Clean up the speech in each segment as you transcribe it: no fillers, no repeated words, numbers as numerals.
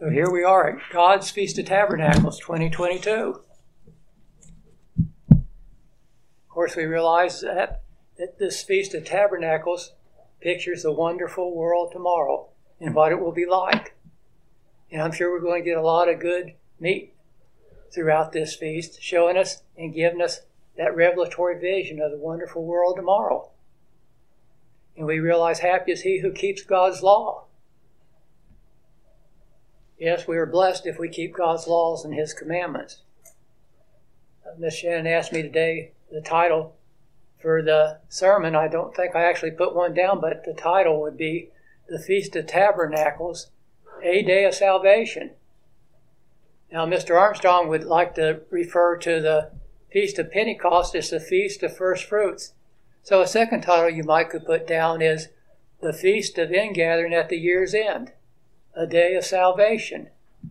So here we are at God's Feast of Tabernacles 2022. Of course, we realize that this Feast of Tabernacles pictures the wonderful world tomorrow and what it will be like. And I'm sure we're going to get a lot of good meat throughout this feast, showing us and giving us that revelatory vision of the wonderful world tomorrow. And we realize happy is he who keeps God's law. Yes, we are blessed if we keep God's laws and his commandments. Miss Shannon asked me today the title for the sermon. I don't think I actually put one down, but the title would be The Feast of Tabernacles, a Day of Salvation. Now, Mr. Armstrong would like to refer to the Feast of Pentecost as the Feast of First Fruits. So a second title you might could put down is The Feast of Ingathering at the Year's End, a Day of Salvation.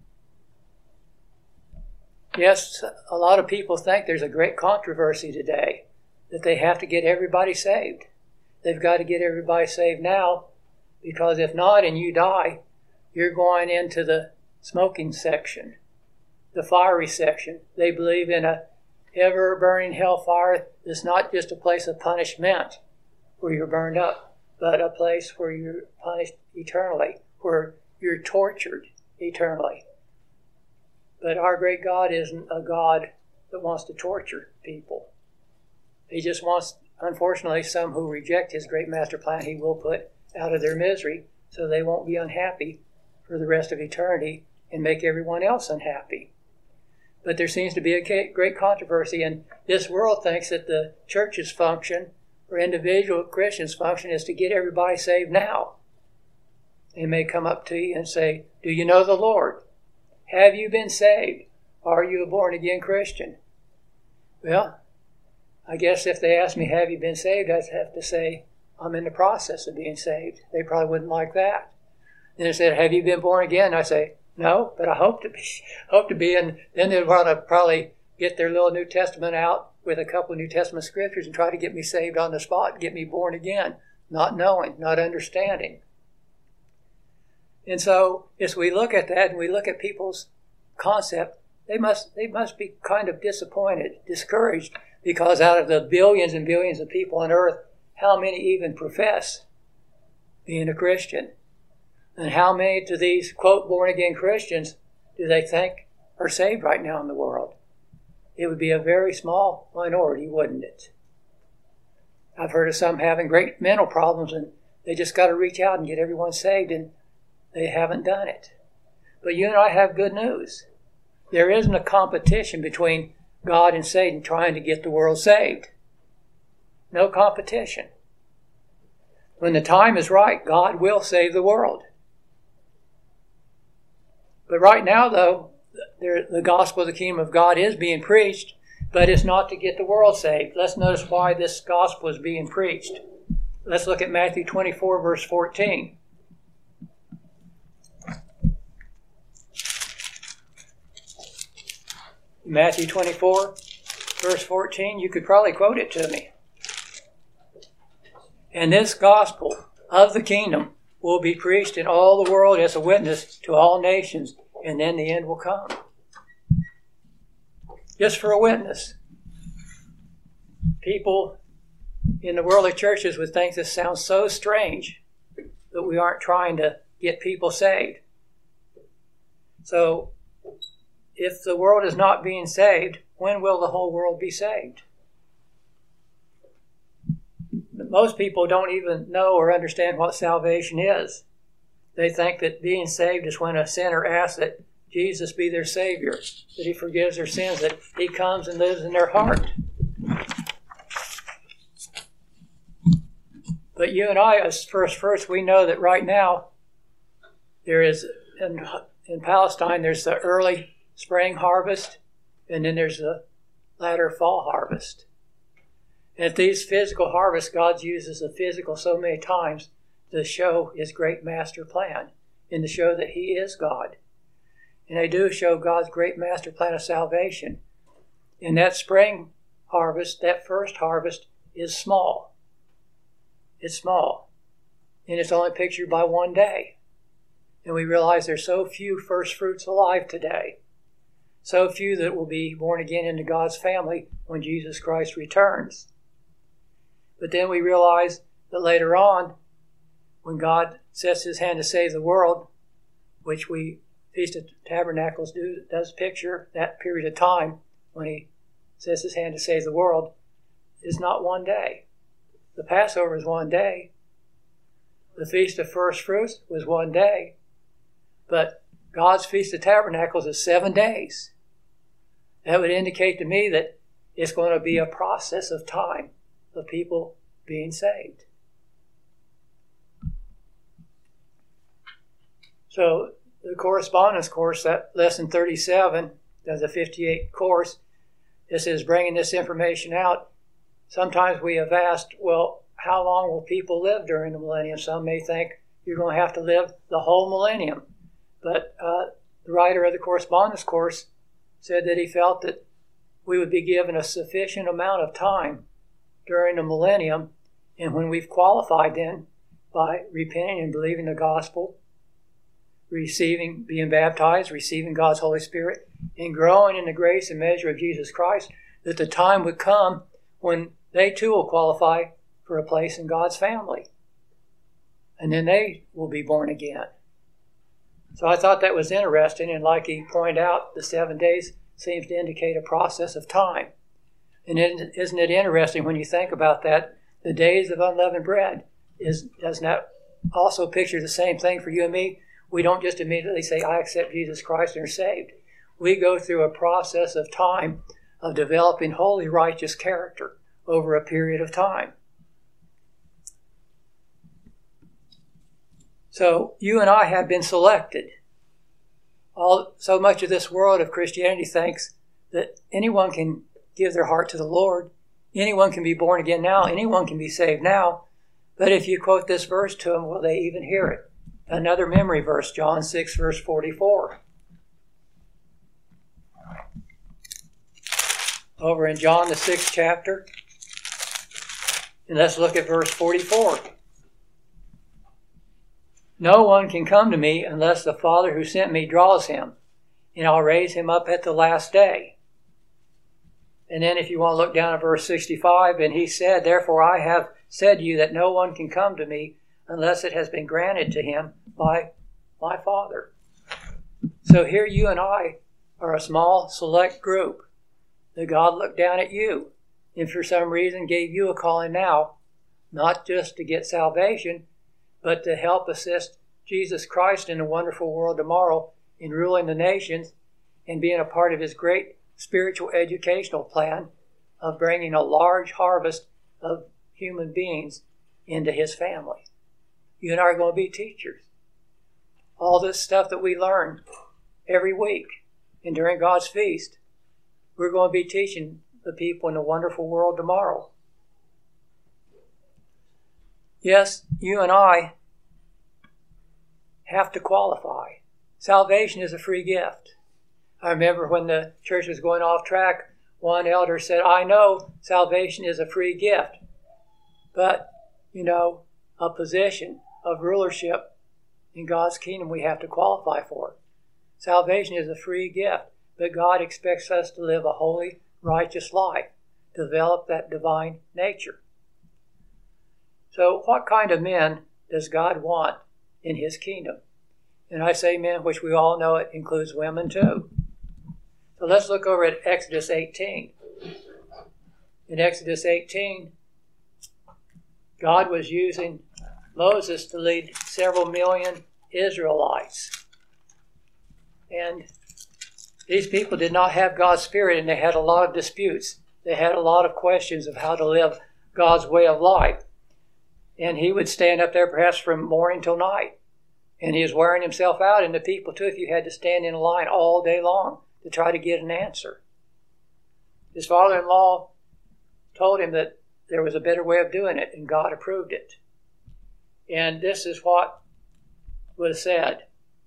Yes, a lot of people think there's a great controversy today that they have to get everybody saved. They've got to get everybody saved now, because if not and you die, you're going into the smoking section, the fiery section. They believe in a ever-burning hellfire that's not just a place of punishment where you're burned up, but a place where you're punished eternally, where you're tortured eternally. But our great God isn't a God that wants to torture people. He just wants, unfortunately, some who reject his great master plan, he will put out of their misery so they won't be unhappy for the rest of eternity and make everyone else unhappy. But there seems to be a great controversy, and this world thinks that the church's function, or individual Christians' function, is to get everybody saved now. They may come up to you and say, "Do you know the Lord? Have you been saved? Are you a born-again Christian?" Well, I guess if they ask me, "Have you been saved?" I'd have to say, "I'm in the process of being saved." They probably wouldn't like that. Then they said, "Have you been born again?" I say, "No, but I hope to be." And then they'd want to probably get their little New Testament out with a couple of New Testament scriptures and try to get me saved on the spot, get me born again, not knowing, not understanding. And so, as we look at that and we look at people's concept, they must be kind of disappointed, discouraged, because out of the billions and billions of people on earth, how many even profess being a Christian? And how many of these, quote, born-again Christians do they think are saved right now in the world? It would be a very small minority, wouldn't it? I've heard of some having great mental problems, and they just got to reach out and get everyone saved, and they haven't done it. But you and I have good news. There isn't a competition between God and Satan trying to get the world saved. No competition. When the time is right, God will save the world. But right now, though, the gospel of the kingdom of God is being preached, but it's not to get the world saved. Let's notice why this gospel is being preached. Let's look at Matthew 24, verse 14. Matthew 24, verse 14, you could probably quote it to me. "And this gospel of the kingdom will be preached in all the world as a witness to all nations, and then the end will come." Just for a witness. People in the worldly churches would think this sounds so strange that we aren't trying to get people saved. So, if the world is not being saved, when will the whole world be saved? Most people don't even know or understand what salvation is. They think that being saved is when a sinner asks that Jesus be their Savior, that he forgives their sins, that he comes and lives in their heart. But you and I, as first, we know that right now there is, in Palestine, there's the early spring harvest, and then there's the latter fall harvest. And at these physical harvests, God uses the physical so many times to show his great master plan and to show that he is God. And they do show God's great master plan of salvation. And that spring harvest, that first harvest, is small. It's small. And it's only pictured by one day. And we realize there's so few first fruits alive today. So few that will be born again into God's family when Jesus Christ returns. But then we realize that later on, when God sets his hand to save the world, which we Feast of Tabernacles does picture that period of time when he sets his hand to save the world, is not one day. The Passover is one day. The Feast of First Fruits was one day. But God's Feast of Tabernacles is 7 days. That would indicate to me that it's going to be a process of time of people being saved. So the correspondence course, that lesson 37 of the 58 course, this is bringing this information out. Sometimes we have asked, well, how long will people live during the millennium? Some may think you're going to have to live the whole millennium. But the writer of the correspondence course said that he felt that we would be given a sufficient amount of time during the millennium, and when we've qualified then by repenting and believing the gospel, being baptized, receiving God's Holy Spirit, and growing in the grace and measure of Jesus Christ, that the time would come when they too will qualify for a place in God's family. And then they will be born again. So I thought that was interesting, and like he pointed out, the 7 days seems to indicate a process of time. And isn't it interesting when you think about that? The days of unleavened bread, doesn't that also picture the same thing for you and me? We don't just immediately say, I accept Jesus Christ and are saved. We go through a process of time of developing holy, righteous character over a period of time. So you and I have been selected. So much of this world of Christianity thinks that anyone can give their heart to the Lord. Anyone can be born again now. Anyone can be saved now. But if you quote this verse to them, will they even hear it? Another memory verse, John 6, verse 44. Over in John, the 6th chapter. And let's look at verse 44. No one can come to me unless the Father who sent me draws him, and I'll raise him up at the last day. And then if you want to look down at verse 65, and he said, therefore I have said to you that no one can come to me unless it has been granted to him by my Father. So here you and I are a small, select group that God looked down at you and for some reason gave you a calling now, not just to get salvation, but to help assist Jesus Christ in a wonderful world tomorrow in ruling the nations and being a part of his great spiritual educational plan of bringing a large harvest of human beings into his family. You and I are going to be teachers. All this stuff that we learn every week and during God's feast, we're going to be teaching the people in the wonderful world tomorrow. Yes, you and I have to qualify. Salvation is a free gift. I remember when the church was going off track, one elder said, I know salvation is a free gift, but, a position of rulership in God's kingdom we have to qualify for. Salvation is a free gift, but God expects us to live a holy, righteous life, develop that divine nature. So what kind of men does God want in his kingdom? And I say men, which we all know it includes women too. So let's look over at Exodus 18. In Exodus 18, God was using Moses to lead several million Israelites. And these people did not have God's Spirit, and they had a lot of disputes. They had a lot of questions of how to live God's way of life. And he would stand up there perhaps from morning till night. And he was wearing himself out, and the people too, if you had to stand in a line all day long to try to get an answer. His father-in-law told him that there was a better way of doing it, and God approved it. And this is what was said.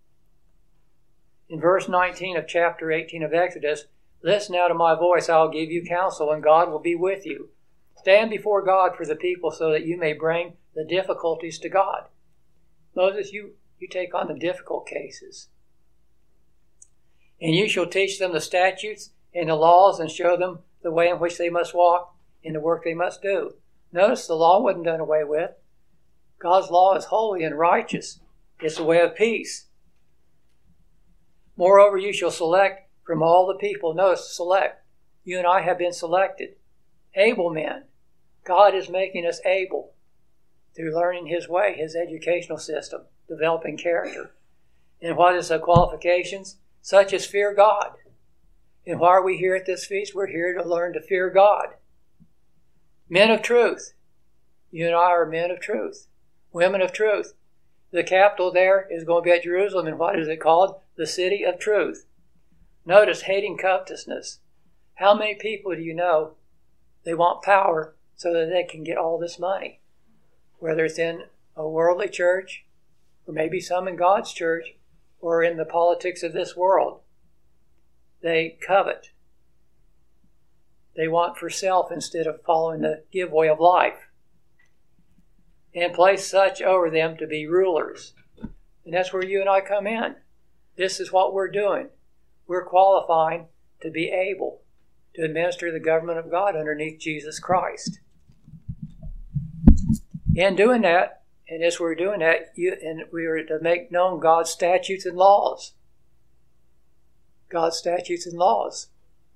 In verse 19 of chapter 18 of Exodus, listen now to my voice, I will give you counsel, and God will be with you. Stand before God for the people so that you may bring the difficulties to God. Moses, you You take on the difficult cases. And you shall teach them the statutes and the laws and show them the way in which they must walk and the work they must do. Notice the law wasn't done away with. God's law is holy and righteous. It's the way of peace. Moreover, you shall select from all the people. Notice, select. You and I have been selected. Able men. God is making us able through learning His way, His educational system, developing character. And what is the qualifications? Such as fear God. And why are we here at this feast? We're here to learn to fear God. Men of truth. You and I are men of truth. Women of truth. The capital there is going to be at Jerusalem, and what is it called? The city of truth. Notice, hating covetousness. How many people do you know, they want power so that they can get all this money? Whether it's in a worldly church, or maybe some in God's church, or in the politics of this world. They covet. They want for self instead of following the giveaway of life. And place such over them to be rulers. And that's where you and I come in. This is what we're doing. We're qualifying to be able to administer the government of God underneath Jesus Christ. In doing that, and as we're doing that, we are to make known God's statutes and laws. God's statutes and laws.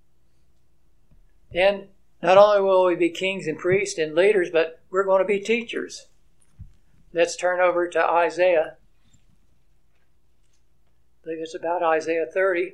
And not only will we be kings and priests and leaders, but we're going to be teachers. Let's turn over to Isaiah. I believe it's about Isaiah 30.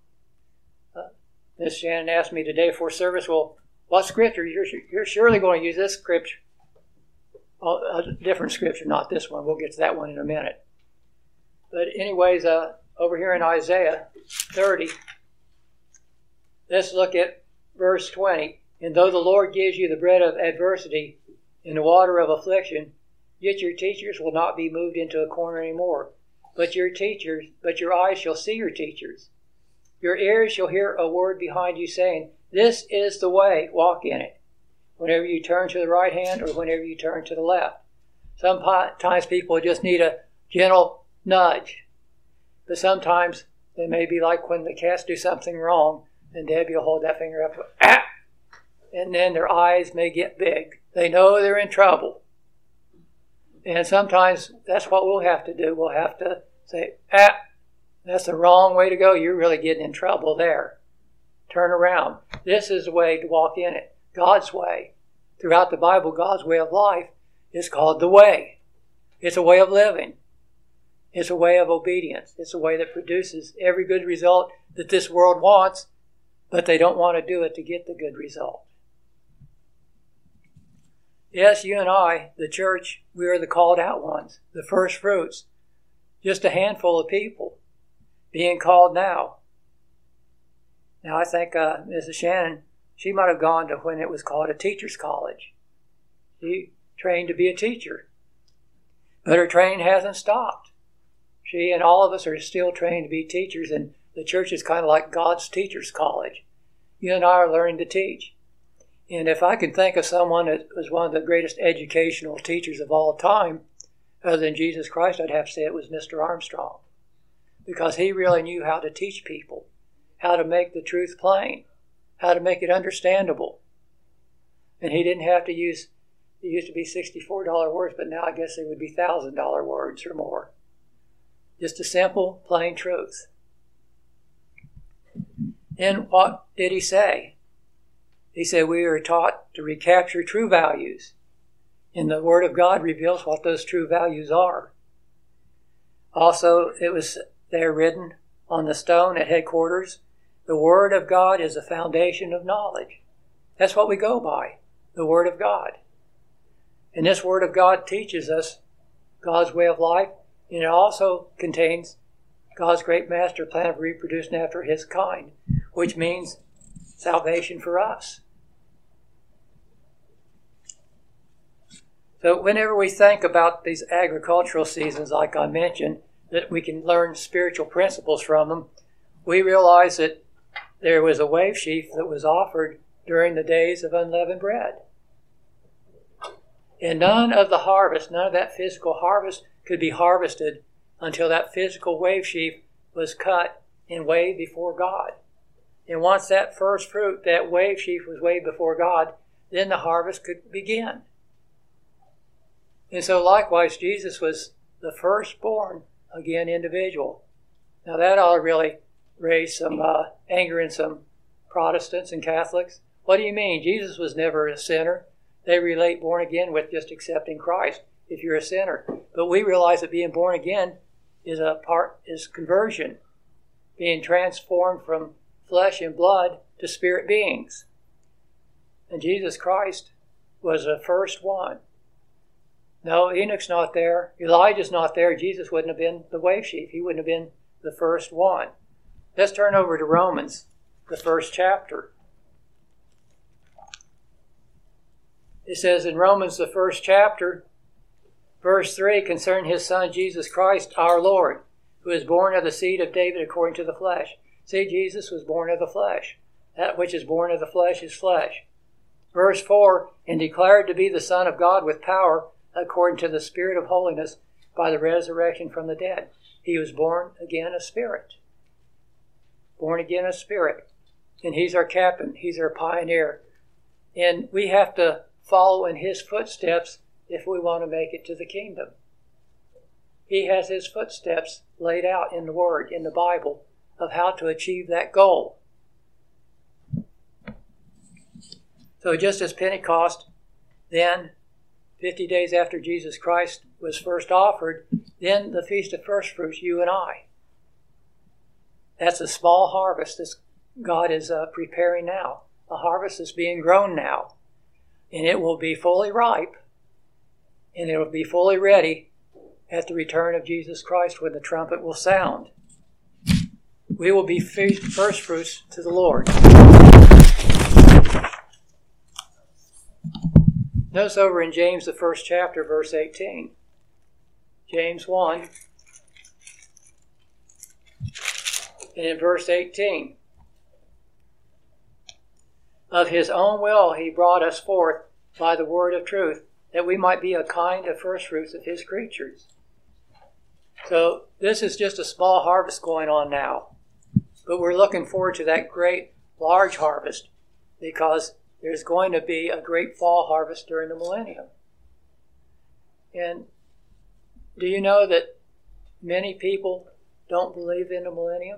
Miss Shannon asked me today before service, well, what scripture? You're surely going to use this scripture. A different scripture, not this one. We'll get to that one in a minute. But anyways, over here in Isaiah 30, let's look at verse 20. And though the Lord gives you the bread of adversity and the water of affliction, yet your teachers will not be moved into a corner anymore. But your eyes shall see your teachers. Your ears shall hear a word behind you saying, this is the way, walk in it. Whenever you turn to the right hand or whenever you turn to the left. Sometimes people just need a gentle nudge. But sometimes they may be like when the cats do something wrong, and Debbie will hold that finger up, and then their eyes may get big. They know they're in trouble. And sometimes that's what we'll have to do. We'll have to say, that's the wrong way to go. You're really getting in trouble there. Turn around. This is the way to walk in it. God's way. Throughout the Bible, God's way of life is called the way. It's a way of living. It's a way of obedience. It's a way that produces every good result that this world wants, but they don't want to do it to get the good result. Yes, you and I, the church, we are the called out ones, the first fruits. Just a handful of people being called now. Now I think Mrs. Shannon, she might have gone to when it was called a teacher's college. She trained to be a teacher. But her training hasn't stopped. She and all of us are still trained to be teachers, and the church is kind of like God's teacher's college. You and I are learning to teach. And if I can think of someone that was one of the greatest educational teachers of all time, other than Jesus Christ, I'd have to say it was Mr. Armstrong. Because he really knew how to teach people, how to make the truth plain, how to make it understandable. And he didn't have to use, it used to be $64 words, but now I guess they would be $1,000 words or more. Just a simple, plain truth. And what did he say? He said we are taught to recapture true values. And the Word of God reveals what those true values are. Also, it was there written on the stone at headquarters, the Word of God is the foundation of knowledge. That's what we go by, the Word of God. And this Word of God teaches us God's way of life, and it also contains God's great master plan of reproducing after His kind, which means salvation for us. So whenever we think about these agricultural seasons, like I mentioned, that we can learn spiritual principles from them, we realize that there was a wave sheaf that was offered during the days of unleavened bread. And none of the harvest, none of that physical harvest could be harvested until that physical wave sheaf was cut and weighed before God. And once that first fruit, that wave sheaf was weighed before God, then the harvest could begin. And so likewise, Jesus was the firstborn, again, individual. Now that ought to really raise some anger in some Protestants and Catholics. What do you mean? Jesus was never a sinner. They relate born again with just accepting Christ if you're a sinner. But we realize that being born again is conversion, being transformed from flesh and blood to spirit beings. And Jesus Christ was the first one. No, Enoch's not there. Elijah's not there. Jesus wouldn't have been the wave sheaf. He wouldn't have been the first one. Let's turn over to Romans, the first chapter. It says in Romans, the first chapter, verse 3, concerning his Son, Jesus Christ, our Lord, who is born of the seed of David according to the flesh. See, Jesus was born of the flesh. That which is born of the flesh is flesh. Verse 4, and declared to be the Son of God with power, according to the Spirit of holiness, by the resurrection from the dead. He was born again a spirit. Born again a spirit. And he's our captain. He's our pioneer. And we have to follow in his footsteps if we want to make it to the kingdom. He has his footsteps laid out in the Word, in the Bible, of how to achieve that goal. So just as Pentecost, then 50 days after Jesus Christ was first offered, then the Feast of First Fruits, you and I. That's a small harvest that God is preparing now. A harvest is being grown now. And it will be fully ripe, and it will be fully ready at the return of Jesus Christ when the trumpet will sound. We will be first fruits to the Lord. Notice over in James, the first chapter, verse 18. James 1. And in verse 18. Of his own will he brought us forth by the word of truth, that we might be a kind of first fruits of his creatures. So this is just a small harvest going on now. But we're looking forward to that great, large harvest, because there's going to be a great fall harvest during the millennium. And do you know that many people don't believe in the millennium?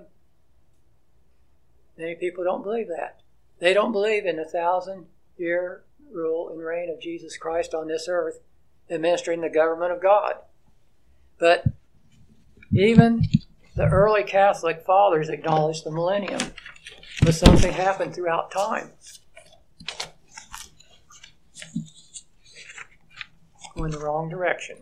Many people don't believe that. They don't believe in the 1,000-year rule and reign of Jesus Christ on this earth, administering the government of God. But even the early Catholic fathers acknowledged the millennium, but something happened throughout time. Going the wrong direction.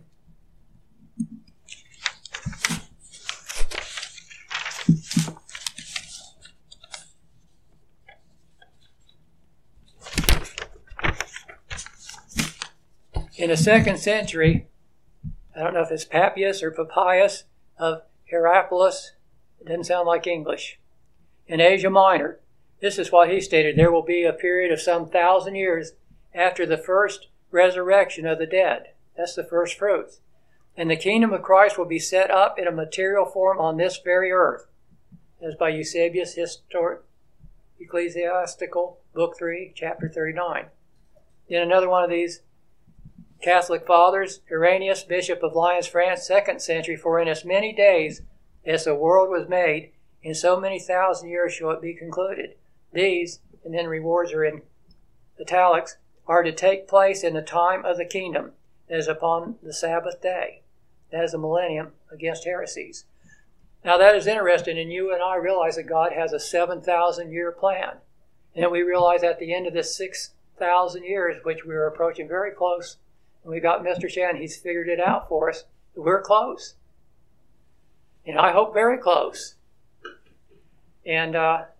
In the 2nd century, I don't know if it's Papias or Papias of Hierapolis, it doesn't sound like English, in Asia Minor, this is what he stated: there will be a period of some 1,000 years after the first resurrection of the dead. That's the first fruits. And the kingdom of Christ will be set up in a material form on this very earth. As by Eusebius, Ecclesiastical, Book 3, Chapter 39. Then another one of these Catholic fathers, Irenaeus, Bishop of Lyons, France, 2nd century, for in as many days as the world was made, in so many 1,000 years shall it be concluded. These, and then rewards are in italics, are to take place in the time of the kingdom, as upon the Sabbath day. That is the millennium against heresies. Now that is interesting, and you and I realize that God has a 7,000-year plan. And we realize at the end of this 6,000 years, which we're approaching very close, and we got Mr. Shannon, he's figured it out for us, we're close. And I hope very close. And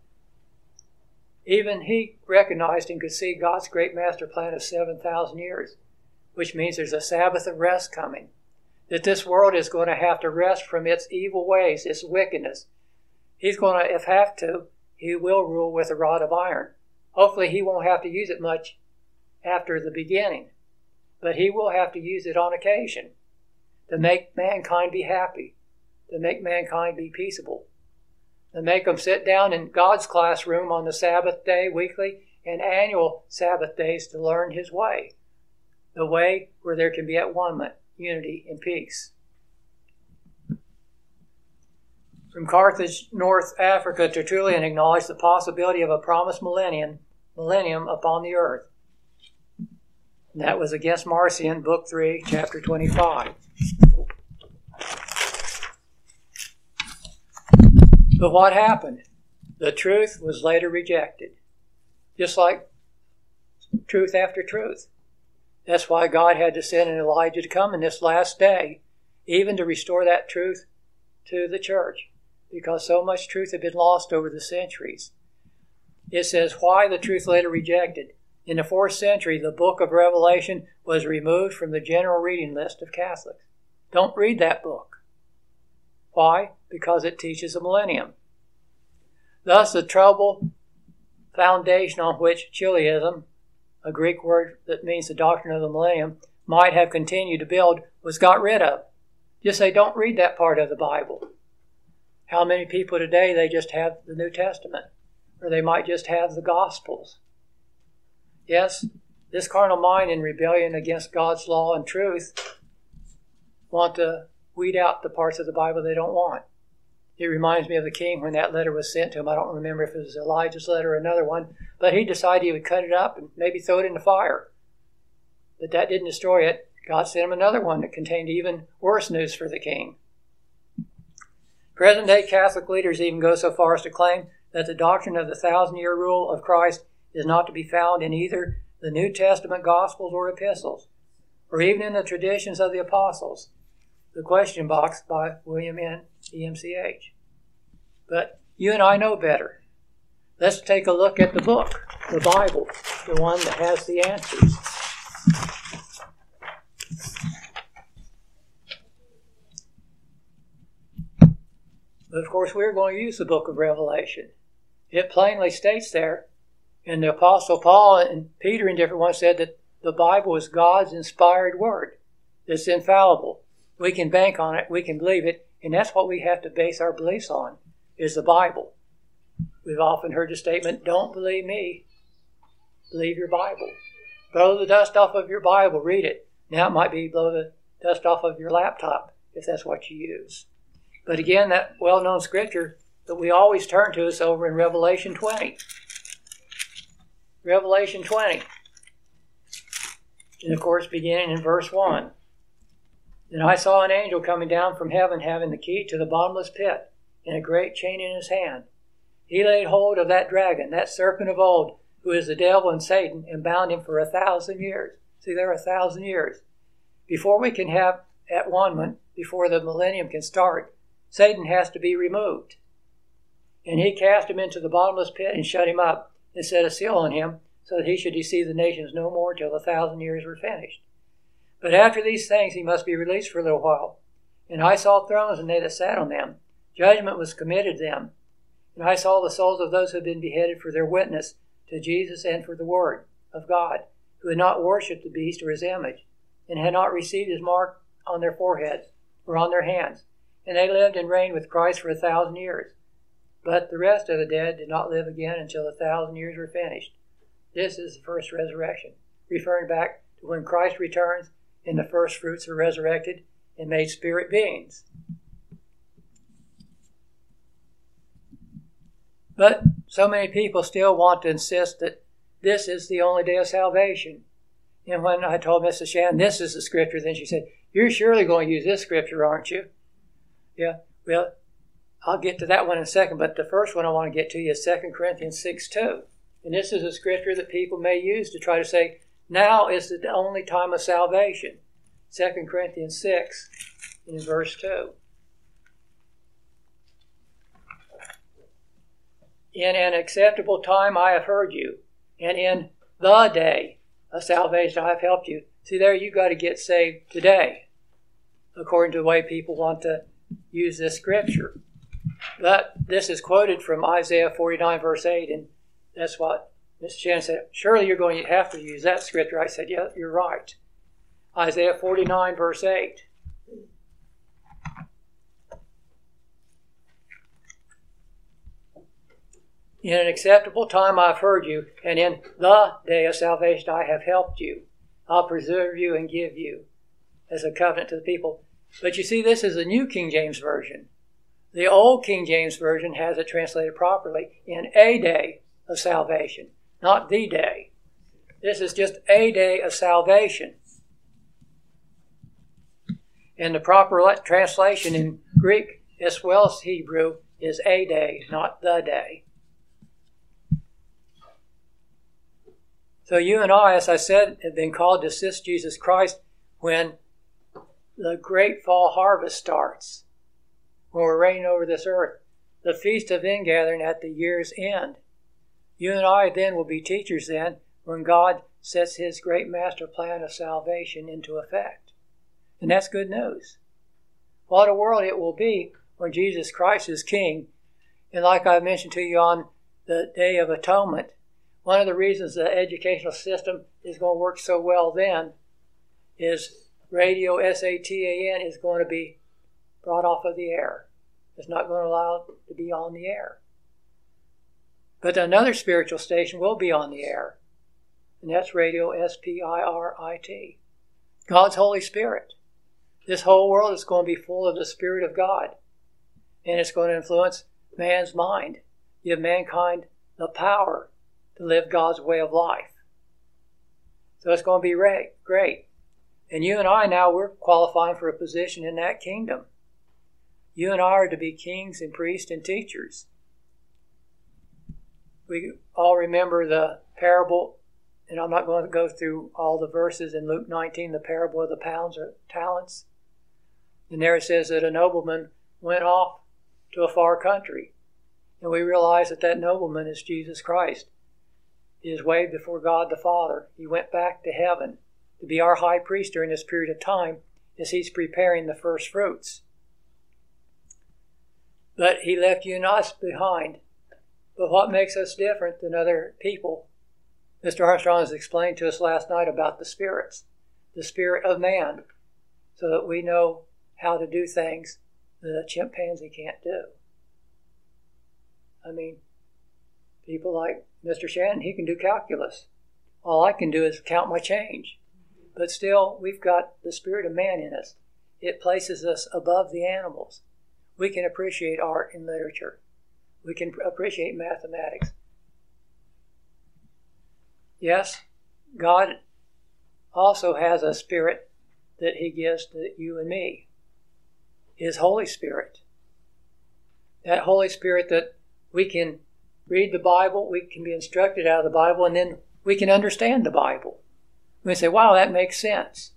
even he recognized and could see God's great master plan of 7,000 years, which means there's a Sabbath of rest coming. That this world is going to have to rest from its evil ways, its wickedness. He's going to, if have to, he will rule with a rod of iron. Hopefully he won't have to use it much after the beginning, but he will have to use it on occasion to make mankind be happy. to make mankind be peaceable. To make them sit down in God's classroom on the Sabbath day weekly and annual Sabbath days to learn his way. The way where there can be at one, unity, and peace. From Carthage, North Africa, Tertullian acknowledged the possibility of a promised millennium upon the earth. And that was against Marcion, Book 3, Chapter 25. But what happened? The truth was later rejected. Just like truth after truth. That's why God had to send an Elijah to come in this last day, even to restore that truth to the church, because so much truth had been lost over the centuries. It says, why the truth later rejected. In the 4th century, the book of Revelation was removed from the general reading list of Catholics. Don't read that book. Why? Because it teaches a millennium. Thus, the troubled foundation on which Chiliasm, a Greek word that means the doctrine of the millennium, might have continued to build, was got rid of. Just say, don't read that part of the Bible. How many people today, they just have the New Testament, or they might just have the Gospels. Yes, this carnal mind in rebellion against God's law and truth want to weed out the parts of the Bible they don't want. It reminds me of the king when that letter was sent to him. I don't remember if it was Elijah's letter or another one, but he decided he would cut it up and maybe throw it in the fire. But that didn't destroy it. God sent him another one that contained even worse news for the king. Present-day Catholic leaders even go so far as to claim that the doctrine of the 1,000-year rule of Christ is not to be found in either the New Testament Gospels or Epistles, or even in the traditions of the Apostles. The Question Box by William N. EMCH. But you and I know better. Let's take a look at the book, the Bible, the one that has the answers. But of course, we're going to use the book of Revelation. It plainly states there, and the Apostle Paul and Peter and different ones said that the Bible is God's inspired word. It's infallible. We can bank on it. We can believe it. And that's what we have to base our beliefs on, is the Bible. We've often heard the statement, don't believe me, believe your Bible. Blow the dust off of your Bible, read it. Now it might be blow the dust off of your laptop, if that's what you use. But again, that well-known scripture that we always turn to is over in Revelation 20. Revelation 20. And of course, beginning in verse 1. Then I saw an angel coming down from heaven, having the key to the bottomless pit, and a great chain in his hand. He laid hold of that dragon, that serpent of old, who is the devil and Satan, and bound him for 1,000 years. See, there are 1,000 years. Before we can have at-one-ment, before the millennium can start, Satan has to be removed. And he cast him into the bottomless pit and shut him up, and set a seal on him, so that he should deceive the nations no more till the 1,000 years were finished. But after these things he must be released for a little while. And I saw thrones, and they that sat on them. Judgment was committed to them. And I saw the souls of those who had been beheaded for their witness to Jesus and for the word of God, who had not worshipped the beast or his image, and had not received his mark on their foreheads or on their hands. And they lived and reigned with Christ for 1,000 years. But the rest of the dead did not live again until the 1,000 years were finished. This is the first resurrection, referring back to when Christ returns and the first fruits are resurrected and made spirit beings. But so many people still want to insist that this is the only day of salvation. And when I told Mrs. Shannon, this is the scripture, then she said, you're surely going to use this scripture, aren't you? Yeah, well, I'll get to that one in a second, but the first one I want to get to is 2 Corinthians 6:2. And this is a scripture that people may use to try to say, now is the only time of salvation. 2 Corinthians 6 in verse 2. In an acceptable time I have heard you, and in the day of salvation I have helped you. See there, you've got to get saved today, according to the way people want to use this scripture. But this is quoted from Isaiah 49 verse 8, and that's what Mr. Shannon said, surely you're going to have to use that scripture. I said, yeah, you're right. Isaiah 49 verse 8. In an acceptable time I've heard you, and in the day of salvation I have helped you. I'll preserve you and give you as a covenant to the people. But you see, this is the New King James Version. The Old King James Version has it translated properly, in a day of salvation, not the day. This is just a day of salvation. And the proper translation in Greek as well as Hebrew is a day, not the day. So you and I, as I said, have been called to assist Jesus Christ when the great fall harvest starts, when we're reigning over this earth, the Feast of Ingathering at the year's end. You and I then will be teachers then when God sets his great master plan of salvation into effect. And that's good news. What a world it will be when Jesus Christ is King. And like I mentioned to you on the Day of Atonement, one of the reasons the educational system is going to work so well then is radio SATAN is going to be brought off of the air. It's not going to allow it to be on the air. But another spiritual station will be on the air, and that's radio SPIRIT. God's Holy Spirit. This whole world is going to be full of the Spirit of God, and it's going to influence man's mind, give mankind the power to live God's way of life. So it's going to be great. And you and I now, we're qualifying for a position in that kingdom. You and I are to be kings and priests and teachers. We all remember the parable, and I'm not going to go through all the verses in Luke 19, the parable of the pounds or talents. And there it says that a nobleman went off to a far country. And we realize that that nobleman is Jesus Christ. He is weighed before God the Father. He went back to heaven to be our high priest during this period of time as he's preparing the first fruits. But he left you and us behind. But what makes us different than other people? Mr. Armstrong has explained to us last night about the spirits, the spirit of man, so that we know how to do things that a chimpanzee can't do. I mean, people like Mr. Shannon, he can do calculus. All I can do is count my change. But still, we've got the spirit of man in us. It places us above the animals. We can appreciate art and literature. We can appreciate mathematics. Yes, God also has a spirit that he gives to you and me. His Holy Spirit. That Holy Spirit that we can read the Bible, we can be instructed out of the Bible, and then we can understand the Bible. We say, wow, that makes sense.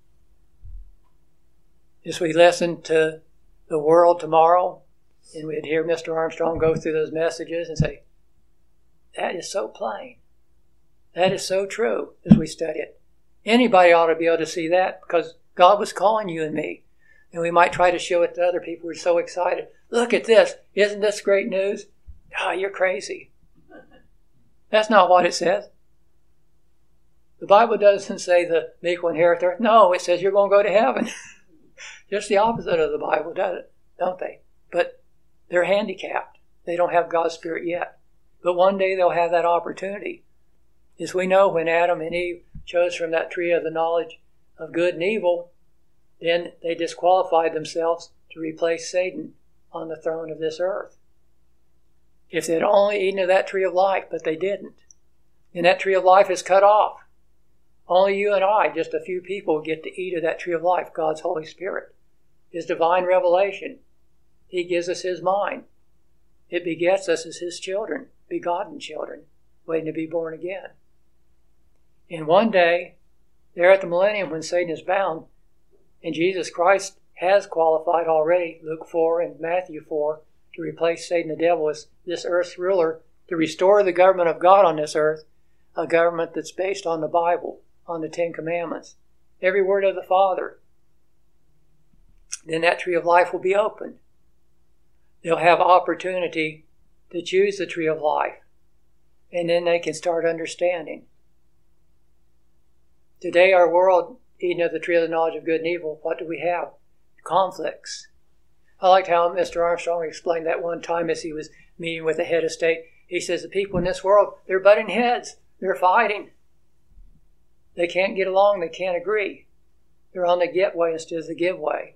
As we listen to the world tomorrow, and we'd hear Mr. Armstrong go through those messages and say, that is so plain. That is so true as we study it. Anybody ought to be able to see that because God was calling you and me. And we might try to show it to other people who are so excited. Look at this. Isn't this great news? Ah, you're crazy. That's not what it says. The Bible doesn't say the meek will inherit the earth. No, it says you're going to go to heaven. Just the opposite of the Bible does it, don't they? But they're handicapped. They don't have God's Spirit yet. But one day they'll have that opportunity. As we know, when Adam and Eve chose from that tree of the knowledge of good and evil, then they disqualified themselves to replace Satan on the throne of this earth. If they'd only eaten of that tree of life, but they didn't. And that tree of life is cut off. Only you and I, just a few people, get to eat of that tree of life, God's Holy Spirit. His divine revelation. He gives us his mind. It begets us as his children, begotten children, waiting to be born again. And one day, there at the millennium when Satan is bound, and Jesus Christ has qualified already, Luke 4 and Matthew 4, to replace Satan the devil as this earth's ruler, to restore the government of God on this earth, a government that's based on the Bible, on the Ten Commandments, every word of the Father. Then that tree of life will be opened. They'll have opportunity to choose the tree of life, and then they can start understanding. Today, our world, eating of the tree of the knowledge of good and evil, what do we have? Conflicts. I liked how Mr. Armstrong explained that one time as he was meeting with the head of state. He says the people in this world, they're butting heads. They're fighting. They can't get along. They can't agree. They're on the get way instead of the give way.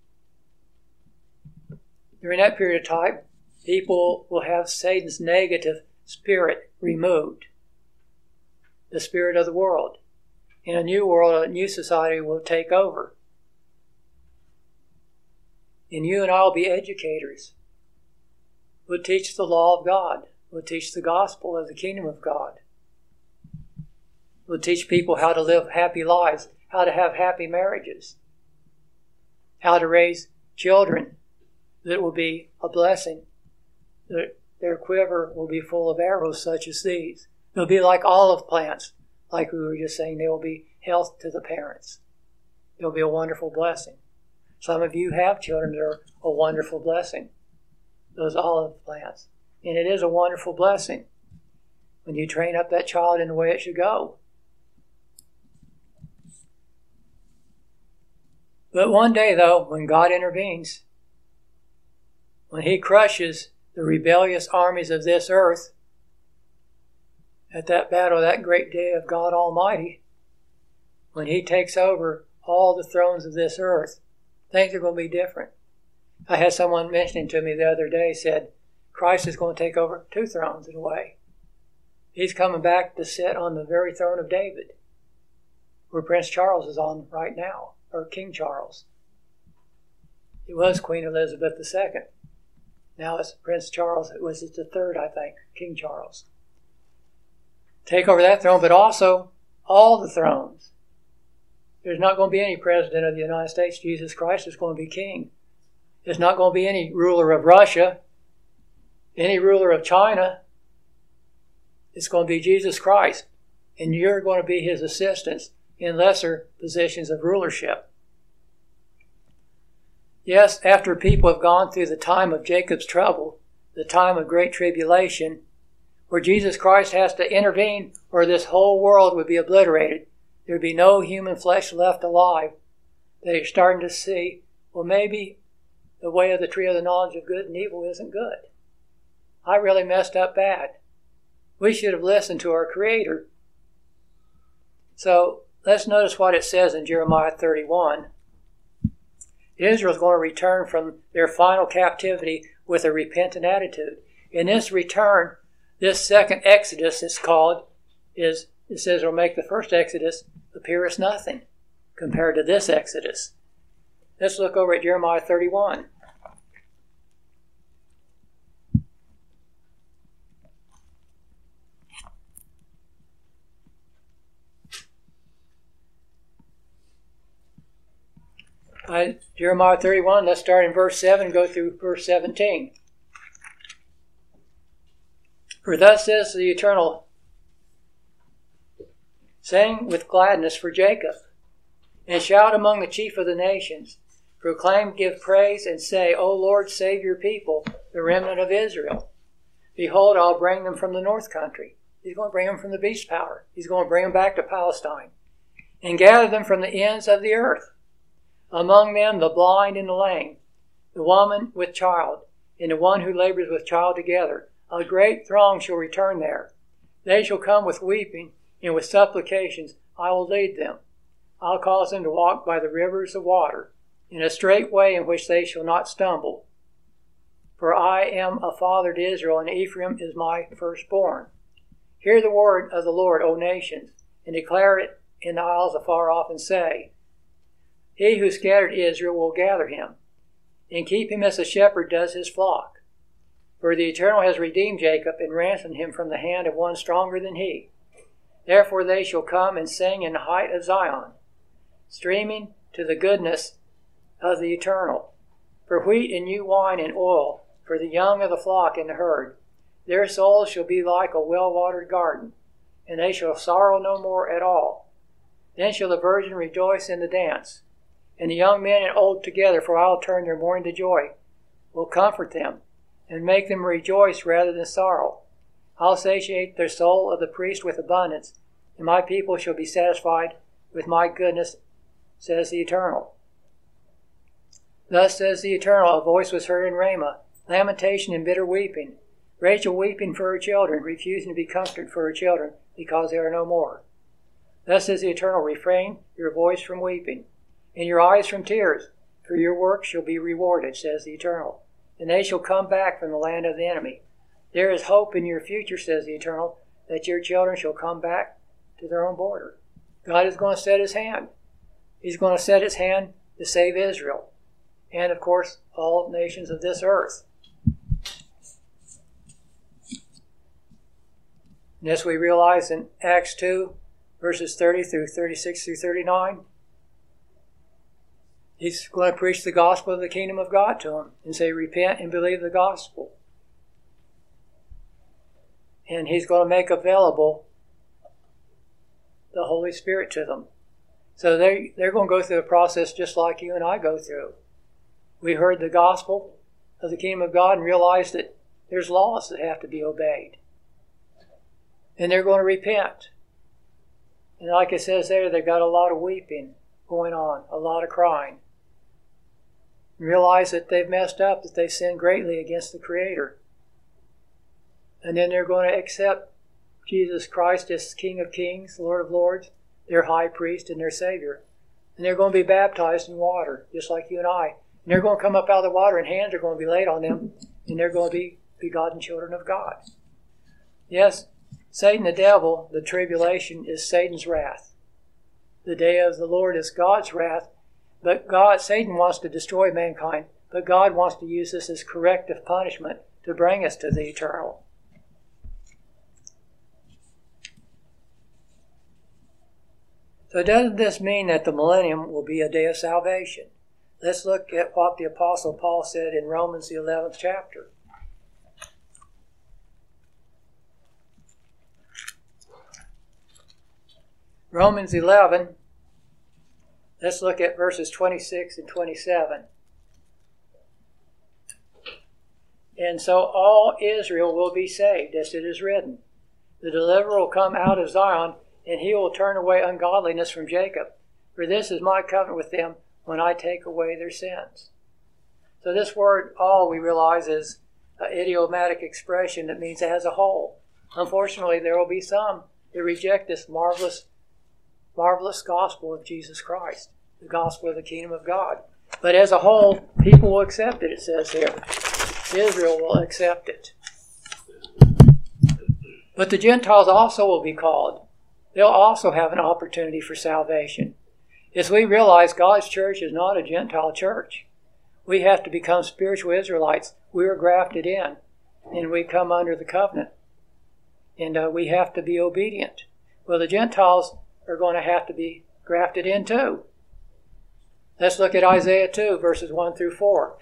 During that period of time, people will have Satan's negative spirit removed. The spirit of the world. In a new world, a new society will take over. And you and I will be educators. We'll teach the law of God. We'll teach the gospel of the kingdom of God. We'll teach people how to live happy lives, how to have happy marriages, how to raise children that will be a blessing. Their quiver will be full of arrows such as these. They'll be like olive plants, like we were just saying. They will be health to the parents. It'll be a wonderful blessing. Some of you have children that are a wonderful blessing, those olive plants. And it is a wonderful blessing when you train up that child in the way it should go. But one day, though, when God intervenes, when He crushes the rebellious armies of this earth, at that battle, that great day of God Almighty, when He takes over all the thrones of this earth, things are going to be different. I had someone mentioning to me the other day, said, Christ is going to take over 2 thrones in a way. He's coming back to sit on the very throne of David, where Prince Charles is on right now, or King Charles. It was Queen Elizabeth II. Now it's Prince Charles. It was the 3rd, I think, King Charles. Take over that throne, but also all the thrones. There's not going to be any president of the United States. Jesus Christ is going to be king. There's not going to be any ruler of Russia, any ruler of China. It's going to be Jesus Christ. And you're going to be His assistants in lesser positions of rulership. Yes, after people have gone through the time of Jacob's trouble, the time of great tribulation, where Jesus Christ has to intervene or this whole world would be obliterated. There would be no human flesh left alive. They're starting to see, well, maybe the way of the tree of the knowledge of good and evil isn't good. I really messed up bad. We should have listened to our Creator. So let's notice what it says in Jeremiah 31. Israel is going to return from their final captivity with a repentant attitude. In this return, this second Exodus is called, it says it'll make the first Exodus appear as nothing compared to this Exodus. Let's look over at Jeremiah 31. Jeremiah 31, let's start in verse 7 and go through verse 17. For thus says the Eternal, sing with gladness for Jacob, and shout among the chief of the nations. Proclaim, give praise, and say, O Lord, save your people, the remnant of Israel. Behold, I'll bring them from the north country. He's going to bring them from the beast power. He's going to bring them back to Palestine. And gather them from the ends of the earth. Among them the blind and the lame, the woman with child, and the one who labors with child together. A great throng shall return there. They shall come with weeping, and with supplications I will lead them. I'll cause them to walk by the rivers of water, in a straight way in which they shall not stumble. For I am a father to Israel, and Ephraim is my firstborn. Hear the word of the Lord, O nations, and declare it in the isles afar off, and say, He who scattered Israel will gather him, and keep him as a shepherd does his flock. For the Eternal has redeemed Jacob, and ransomed him from the hand of one stronger than he. Therefore they shall come and sing in the height of Zion, streaming to the goodness of the Eternal. For wheat and new wine and oil, for the young of the flock and the herd. Their souls shall be like a well-watered garden, and they shall sorrow no more at all. Then shall the virgin rejoice in the dance, and the young men and old together, for I will turn their mourning to joy, will comfort them, and make them rejoice rather than sorrow. I'll satiate their soul of the priest with abundance, and my people shall be satisfied with my goodness, says the Eternal. Thus says the Eternal, a voice was heard in Ramah, lamentation and bitter weeping, Rachel weeping for her children, refusing to be comforted for her children, because they are no more. Thus is the Eternal, refrain your voice from weeping, and your eyes from tears, for your work shall be rewarded, says the Eternal. And they shall come back from the land of the enemy. There is hope in your future, says the Eternal, that your children shall come back to their own border. God is going to set his hand. He's going to set his hand to save Israel, and of course, all nations of this earth. And as we realize in Acts 2, verses 30 through 36 through 39, he's going to preach the gospel of the kingdom of God to them and say, repent and believe the gospel. And he's going to make available the Holy Spirit to them. So they're going to go through the process just like you and I go through. We heard the gospel of the kingdom of God and realized that there's laws that have to be obeyed. And they're going to repent. And like it says there, they've got a lot of weeping going on, a lot of crying. And realize that they've messed up, that they've sinned greatly against the Creator. And then they're going to accept Jesus Christ as King of Kings, Lord of Lords, their High Priest and their Savior. And they're going to be baptized in water, just like you and I. And they're going to come up out of the water and hands are going to be laid on them, and they're going to be begotten children of God. Yes, Satan the devil, the tribulation is Satan's wrath. The day of the Lord is God's wrath, but Satan wants to destroy mankind, but God wants to use this as corrective punishment to bring us to the eternal. So doesn't this mean that the millennium will be a day of salvation? Let's look at what the Apostle Paul said in Romans the 11th chapter. Romans 11, let's look at verses 26 and 27. And so all Israel will be saved, as it is written. The deliverer will come out of Zion, and he will turn away ungodliness from Jacob. For this is my covenant with them when I take away their sins. So this word all, we realize, is an idiomatic expression that means as a whole. Unfortunately, there will be some that reject this marvelous gospel of Jesus Christ, the gospel of the kingdom of God. But as a whole, people will accept it, it says here. Israel will accept it. But the Gentiles also will be called. They'll also have an opportunity for salvation. As we realize, God's church is not a Gentile church. We have to become spiritual Israelites. We are grafted in, and we come under the covenant. And we have to be obedient. Well, the Gentiles are going to have to be grafted in too. Let's look at Isaiah 2, verses 1 through 4.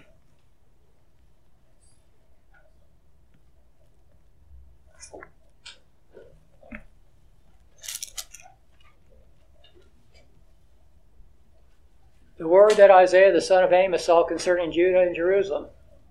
The word that Isaiah the son of Amos saw concerning Judah and Jerusalem.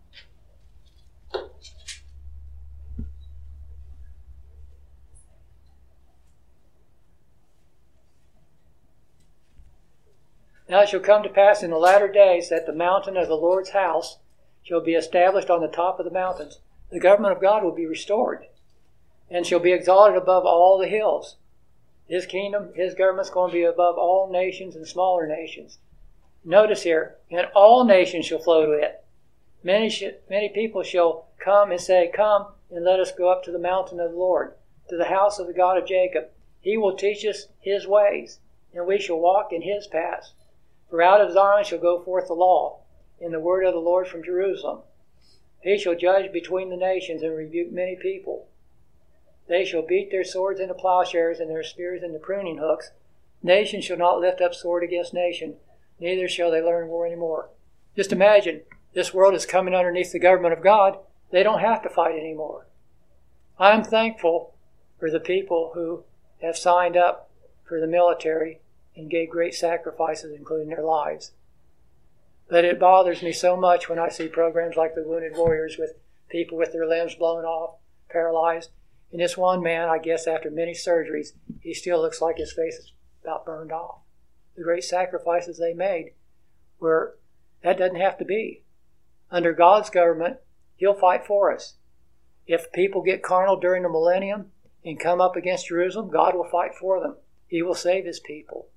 Now it shall come to pass in the latter days that the mountain of the Lord's house shall be established on the top of the mountains. The government of God will be restored and shall be exalted above all the hills. His kingdom, his government is going to be above all nations and smaller nations. Notice here, and all nations shall flow to it. Many people shall come and say, come and let us go up to the mountain of the Lord, to the house of the God of Jacob. He will teach us his ways, and we shall walk in his paths. For out of Zion shall go forth the law, and the word of the Lord from Jerusalem. He shall judge between the nations and rebuke many people. They shall beat their swords into plowshares and their spears into pruning hooks. Nation shall not lift up sword against nation, neither shall they learn war anymore. Just imagine, this world is coming underneath the government of God. They don't have to fight anymore. I'm thankful for the people who have signed up for the military and gave great sacrifices, including their lives. But it bothers me so much when I see programs like the Wounded Warriors with people with their limbs blown off, paralyzed. And this one man, I guess after many surgeries, he still looks like his face is about burned off. The great sacrifices they made, where that doesn't have to be. Under God's government, he'll fight for us. if people get carnal during the millennium and come up against Jerusalem, God will fight for them. He will save his people.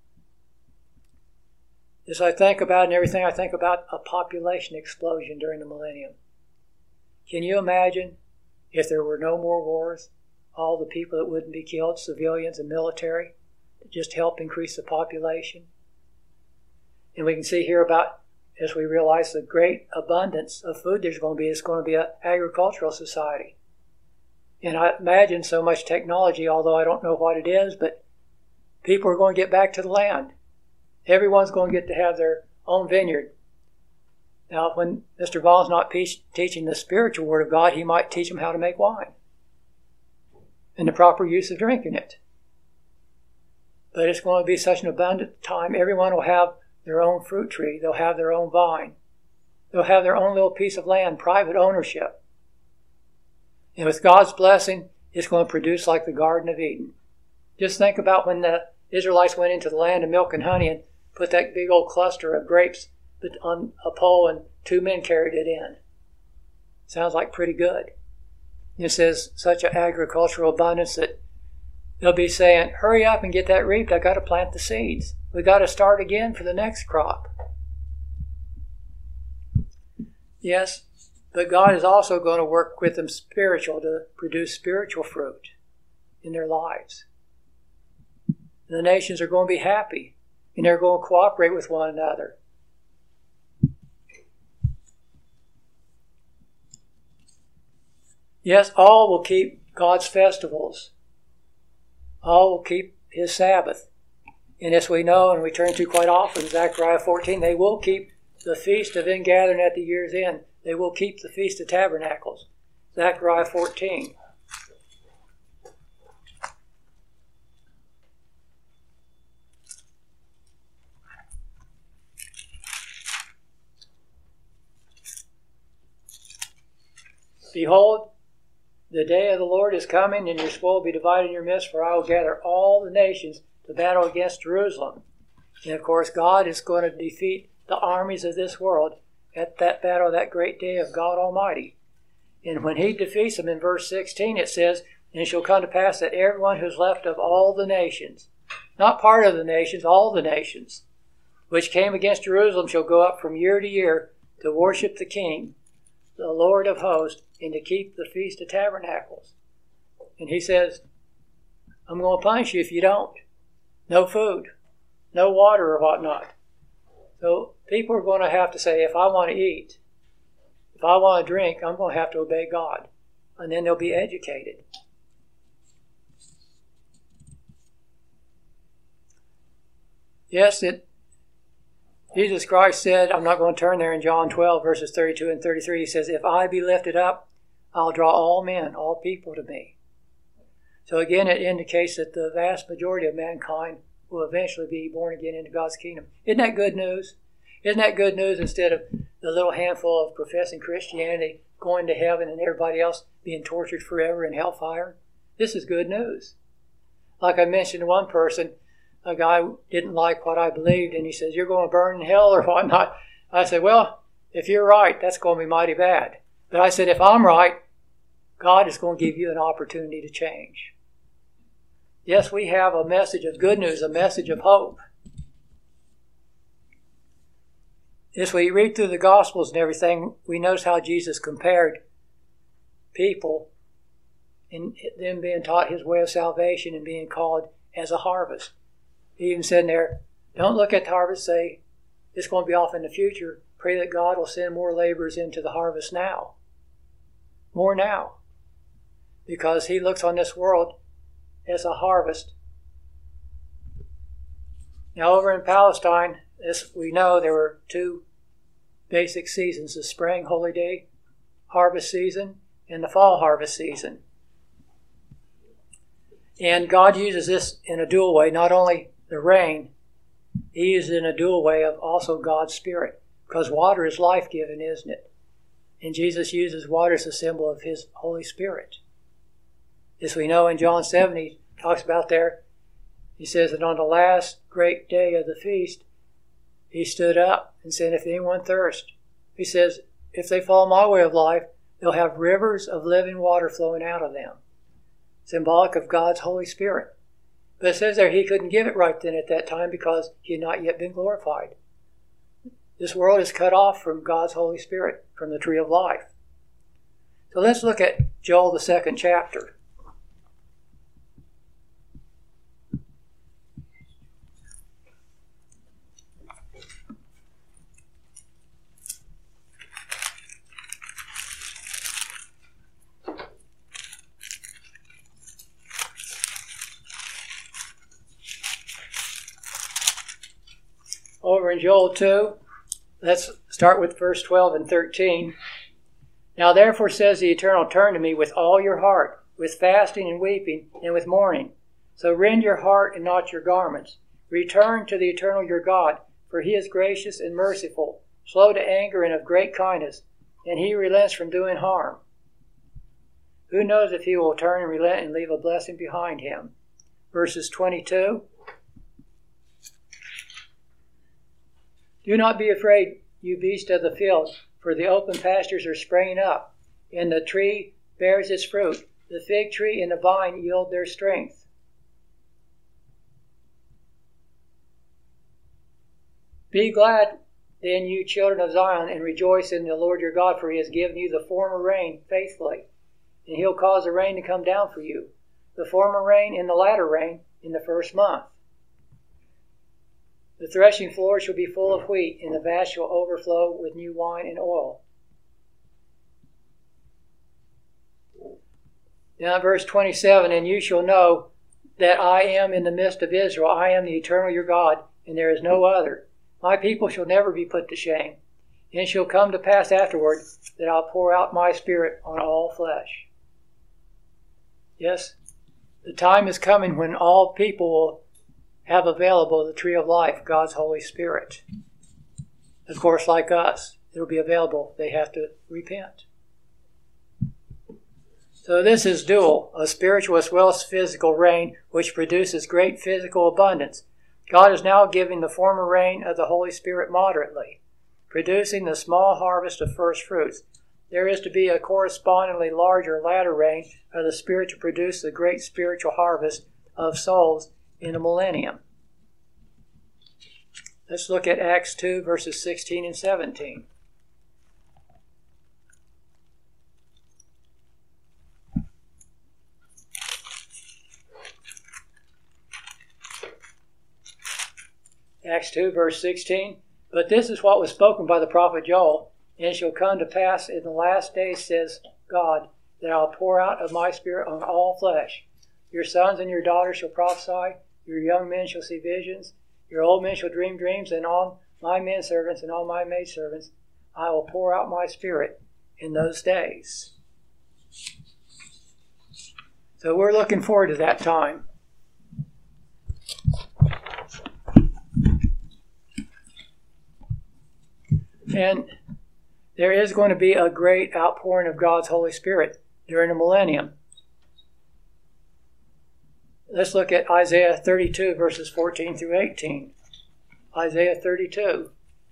As I think about it and everything, I think about a population explosion during the millennium. Can you imagine if there were no more wars, all the people that wouldn't be killed, civilians and military, to just help increase the population? And we can see here about, as we realize the great abundance of food there's going to be, it's going to be an agricultural society. And I imagine so much technology, although I don't know what it is, but people are going to get back to the land. Everyone's going to get to have their own vineyard. Now, when Mr. Vaughn's not teaching the spiritual word of God, he might teach them how to make wine and the proper use of drinking it. But it's going to be such an abundant time. Everyone will have their own fruit tree. They'll have their own vine. They'll have their own little piece of land, private ownership. And with God's blessing, it's going to produce like the Garden of Eden. Just think about when the Israelites went into the land of milk and honey and put that big old cluster of grapes on a pole and 2 men carried it in. Sounds like pretty good. It says such an agricultural abundance that they'll be saying, hurry up and get that reaped. I got to plant the seeds. We got to start again for the next crop. Yes, but God is also going to work with them spiritual to produce spiritual fruit in their lives. The nations are going to be happy, and they're going to cooperate with one another. Yes, all will keep God's festivals. All will keep his Sabbath. And as we know, and we turn to quite often, Zechariah 14, they will keep the feast of ingathering at the year's end. They will keep the Feast of Tabernacles. Zechariah 14. Behold, the day of the Lord is coming, and your spoil will be divided in your midst, for I will gather all the nations to battle against Jerusalem. And of course, God is going to defeat the armies of this world at that battle, that great day of God Almighty. And when he defeats them, in verse 16, it says, and it shall come to pass that everyone who's left of all the nations, not part of the nations, all the nations, which came against Jerusalem shall go up from year to year to worship the King, the Lord of hosts, and to keep the Feast of Tabernacles. And he says, I'm going to punish you if you don't. No food, no water or whatnot. So people are going to have to say, if I want to eat, if I want to drink, I'm going to have to obey God. And then they'll be educated. Yes, Jesus Christ said, I'm not going to turn there, in John 12, verses 32 and 33, he says, if I be lifted up, I'll draw all men, all people to me. So again, it indicates that the vast majority of mankind will eventually be born again into God's kingdom. Isn't that good news? Isn't that good news, instead of the little handful of professing Christianity going to heaven and everybody else being tortured forever in hellfire? This is good news. Like I mentioned to one person, a guy didn't like what I believed, and he says, you're going to burn in hell or whatnot. I said, well, if you're right, that's going to be mighty bad. But I said, if I'm right, God is going to give you an opportunity to change. Yes, we have a message of good news, a message of hope. As we read through the Gospels and everything, we notice how Jesus compared people and them being taught his way of salvation and being called as a harvest. He even said in there, don't look at the harvest, say, it's going to be off in the future. Pray that God will send more laborers into the harvest now. More now. Because he looks on this world as a harvest. Now over in Palestine, as we know, there were 2 basic seasons, the spring holy day harvest season and the fall harvest season. And God uses this in a dual way, not only the rain, he uses it in a dual way of also God's Spirit, because water is life-giving, isn't it? And Jesus uses water as a symbol of his Holy Spirit. As we know in John 7, he talks about there, he says that on the last great day of the feast, he stood up and said, if anyone thirst, he says, if they follow my way of life, They'll have rivers of living water flowing out of them, symbolic of God's Holy Spirit. But it says there he couldn't give it right then at that time because he had not yet been glorified. This world is cut off from God's Holy Spirit, from the tree of life. So let's look at Joel, the 2nd chapter. Over in Joel 2, let's start with verse 12 and 13. Now therefore says the Eternal, turn to me with all your heart, with fasting and weeping, and with mourning. So rend your heart and not your garments. Return to the Eternal your God, for he is gracious and merciful, slow to anger and of great kindness, and he relents from doing harm. Who knows if he will turn and relent and leave a blessing behind him? Verses 22. Do not be afraid, you beast of the field, for the open pastures are springing up, and the tree bears its fruit. The fig tree and the vine yield their strength. Be glad, then, you children of Zion, and rejoice in the Lord your God, for he has given you the former rain faithfully, and he'll cause the rain to come down for you, the former rain and the latter rain in the first month. The threshing floor shall be full of wheat, and the vat shall overflow with new wine and oil. Now verse 27, and you shall know that I am in the midst of Israel. I am the Eternal your God, and there is no other. My people shall never be put to shame. And it shall come to pass afterward that I'll pour out my Spirit on all flesh. Yes, the time is coming when all people will have available the tree of life, God's Holy Spirit. Of course, like us, it'll be available. They have to repent. So this is dual, a spiritual as well as physical rain, which produces great physical abundance. God is now giving the former rain of the Holy Spirit moderately, producing the small harvest of first fruits. There is to be a correspondingly larger latter rain of the Spirit to produce the great spiritual harvest of souls in the millennium. Let's look at Acts 2, verses 16 and 17. Acts 2, verse 16. But this is what was spoken by the prophet Joel. And it shall come to pass in the last days, says God, that I'll pour out of my Spirit on all flesh. Your sons and your daughters shall prophesy. Your young men shall see visions. Your old men shall dream dreams. And on my men servants and on my maidservants I will pour out my Spirit in those days. So we're looking forward to that time. And there is going to be a great outpouring of God's Holy Spirit during the millennium. Let's look at Isaiah 32, verses 14 through 18. Isaiah 32.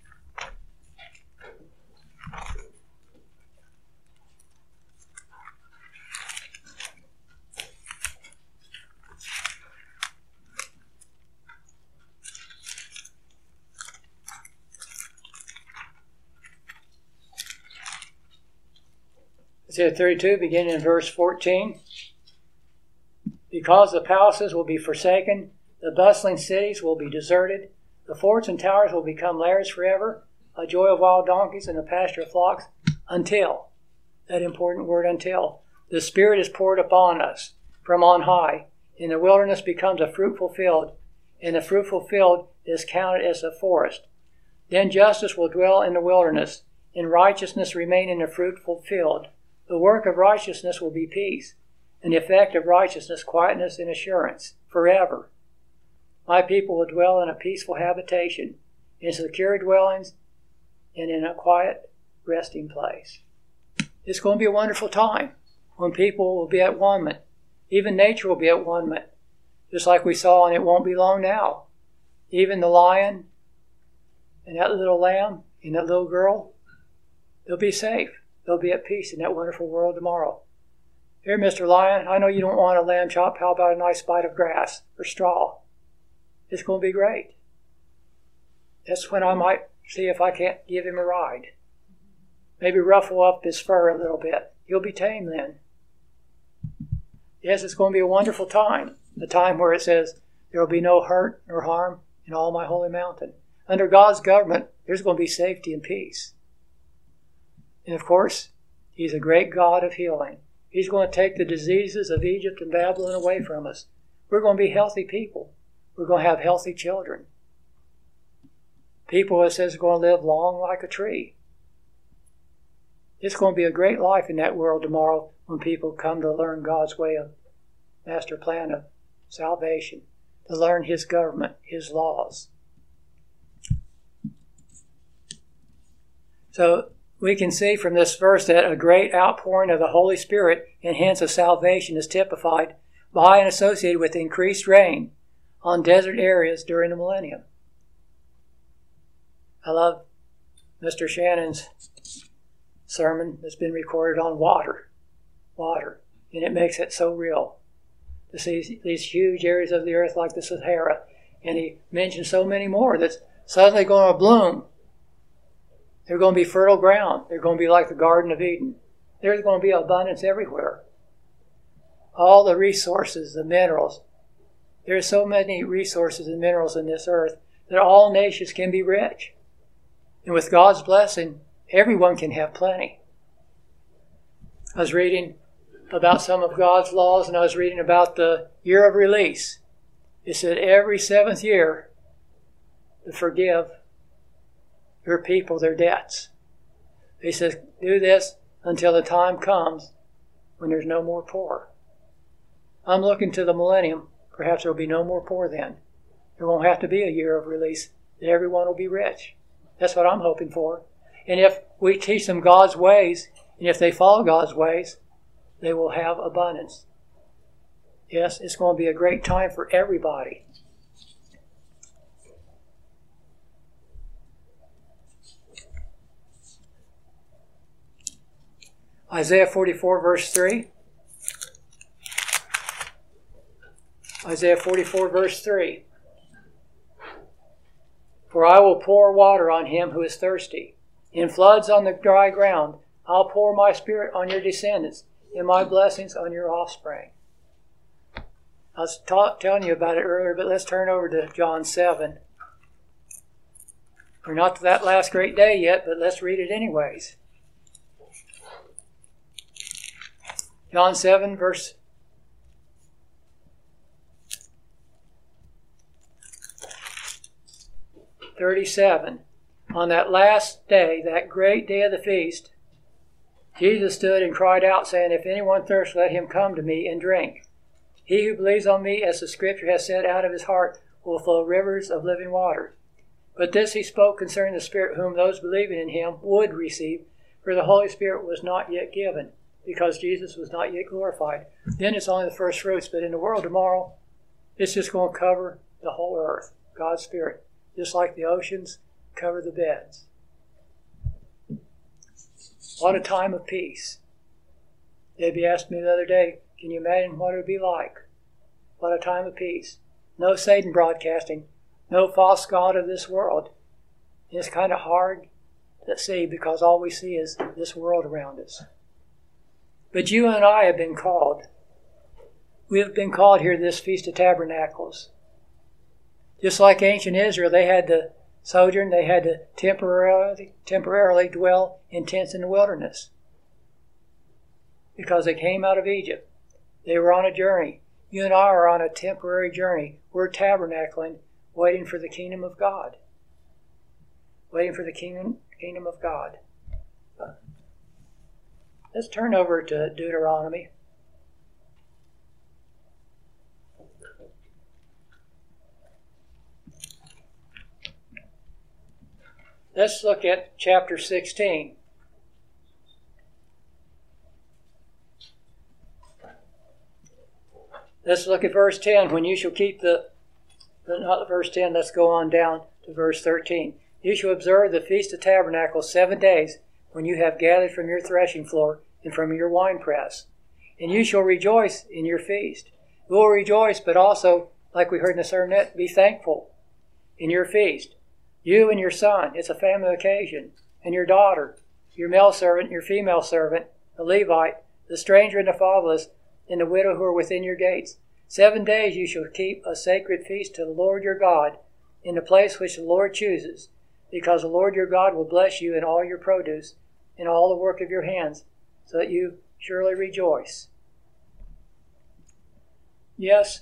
Isaiah 32, beginning in verse 14. Because the palaces will be forsaken, the bustling cities will be deserted, the forts and towers will become lairs forever, a joy of wild donkeys and a pasture of flocks, until, that important word until, the Spirit is poured upon us from on high, and the wilderness becomes a fruitful field, and the fruitful field is counted as a forest. Then justice will dwell in the wilderness, and righteousness remain in the fruitful field. The work of righteousness will be peace, and the effect of righteousness, quietness and assurance, forever. My people will dwell in a peaceful habitation, in secure dwellings, and in a quiet resting place. It's going to be a wonderful time when people will be at one-ment. Even nature will be at one-ment, just like we saw, and it won't be long now. Even the lion and that little lamb and that little girl, they'll be safe. they'll be at peace in that wonderful world tomorrow. Here, Mr. Lion, I know you don't want a lamb chop. How about a nice bite of grass or straw? It's going to be great. That's when I might see if I can't give him a ride. Maybe ruffle up his fur a little bit. He'll be tame then. Yes, it's going to be a wonderful time. A time where it says there will be no hurt nor harm in all my holy mountain. Under God's government, there's going to be safety and peace. And of course, He's a great God of healing. He's going to take the diseases of Egypt and Babylon away from us. We're going to be healthy people. We're going to have healthy children. People, it says, are going to live long like a tree. It's going to be a great life in that world tomorrow when people come to learn God's way of master plan of salvation, to learn His government, His laws. So we can see from this verse that a great outpouring of the Holy Spirit and hence of salvation is typified by and associated with increased rain on desert areas during the millennium. I love Mr. Shannon's sermon that's been recorded on water, and it makes it so real to see these huge areas of the earth like the Sahara, and he mentions so many more that's suddenly going to bloom. They're going to be fertile ground. They're going to be like the Garden of Eden. There's going to be abundance everywhere. All the resources, the minerals. There's so many resources and minerals in this earth that all nations can be rich. And with God's blessing, everyone can have plenty. I was reading about some of God's laws, and I was reading about the year of release. It said every 7th year to forgive your people their debts. He says, do this until the time comes when there's no more poor. I'm looking to the millennium. Perhaps there will be no more poor then. There won't have to be a year of release, that everyone will be rich. That's what I'm hoping for. And if we teach them God's ways, and if they follow God's ways, they will have abundance. Yes, it's going to be a great time for everybody. Isaiah 44, verse 3. Isaiah 44, verse 3. For I will pour water on him who is thirsty, in floods on the dry ground. I'll pour my spirit on your descendants, and my blessings on your offspring. I was telling you about it earlier, but let's turn over to John 7. We're not to that last great day yet, but let's read it anyways. John 7, verse 37. On that last day, that great day of the feast, Jesus stood and cried out, saying, If anyone thirsts, let him come to me and drink. He who believes on me, as the Scripture has said, out of his heart will flow rivers of living water. But this he spoke concerning the Spirit, whom those believing in him would receive, for the Holy Spirit was not yet given, because Jesus was not yet glorified. Then it's only the first fruits, but in the world tomorrow, it's just going to cover the whole earth, God's Spirit, just like the oceans cover the beds. What a time of peace. Debbie asked me the other day, can you imagine what it would be like? What a time of peace. No Satan broadcasting, no false god of this world. It's kind of hard to see because all we see is this world around us. But you and I have been called. We have been called here to this Feast of Tabernacles. Just like ancient Israel, they had to sojourn, they had to temporarily dwell in tents in the wilderness because they came out of Egypt. They were on a journey. You and I are on a temporary journey. We're tabernacling, waiting for the kingdom of God. Waiting for the kingdom of God. Let's turn over to Deuteronomy. Let's look at chapter 16. Let's look at verse 10. When you shall keep not verse 10, let's go on down to verse 13. You shall observe the Feast of Tabernacles 7 days. when you have gathered from your threshing floor and from your winepress. And you shall rejoice in your feast. You will rejoice, but also, like we heard in the sermonette, be thankful in your feast. You and your son, it's a family occasion, and your daughter, your male servant, your female servant, the Levite, the stranger and the fatherless, and the widow who are within your gates. 7 days you shall keep a sacred feast to the Lord your God in the place which the Lord chooses, because the Lord your God will bless you in all your produce, in all the work of your hands, so that you surely rejoice. Yes,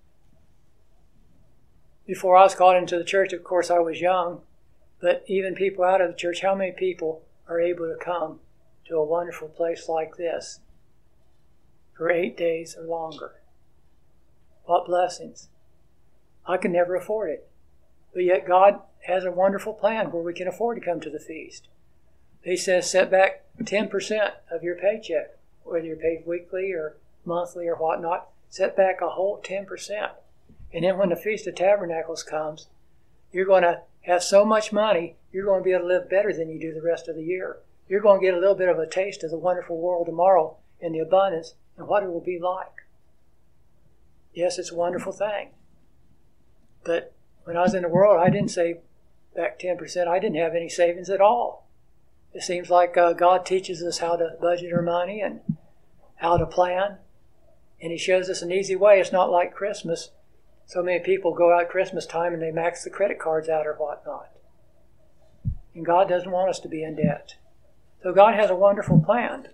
before I was called into the church, of course, I was young, but even people out of the church, how many people are able to come to a wonderful place like this for 8 days or longer? What blessings. I can never afford it. But yet God has a wonderful plan where we can afford to come to the feast. He says set back 10% of your paycheck, whether you're paid weekly or monthly or whatnot, set back a whole 10%. And then when the Feast of Tabernacles comes, you're going to have so much money, you're going to be able to live better than you do the rest of the year. You're going to get a little bit of a taste of the wonderful world tomorrow and the abundance and what it will be like. Yes, it's a wonderful thing. But when I was in the world, I didn't save back 10%. I didn't have any savings at all. It seems like God teaches us how to budget our money and how to plan. And He shows us an easy way. It's not like Christmas. So many people go out Christmas time and they max the credit cards out or whatnot. And God doesn't want us to be in debt. So God has a wonderful plan.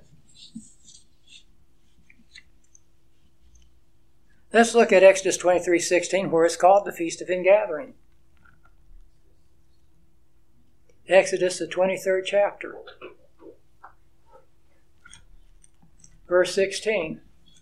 Let's look at Exodus 23:16, where it's called the Feast of Ingathering. Exodus, the 23rd chapter. Verse 16.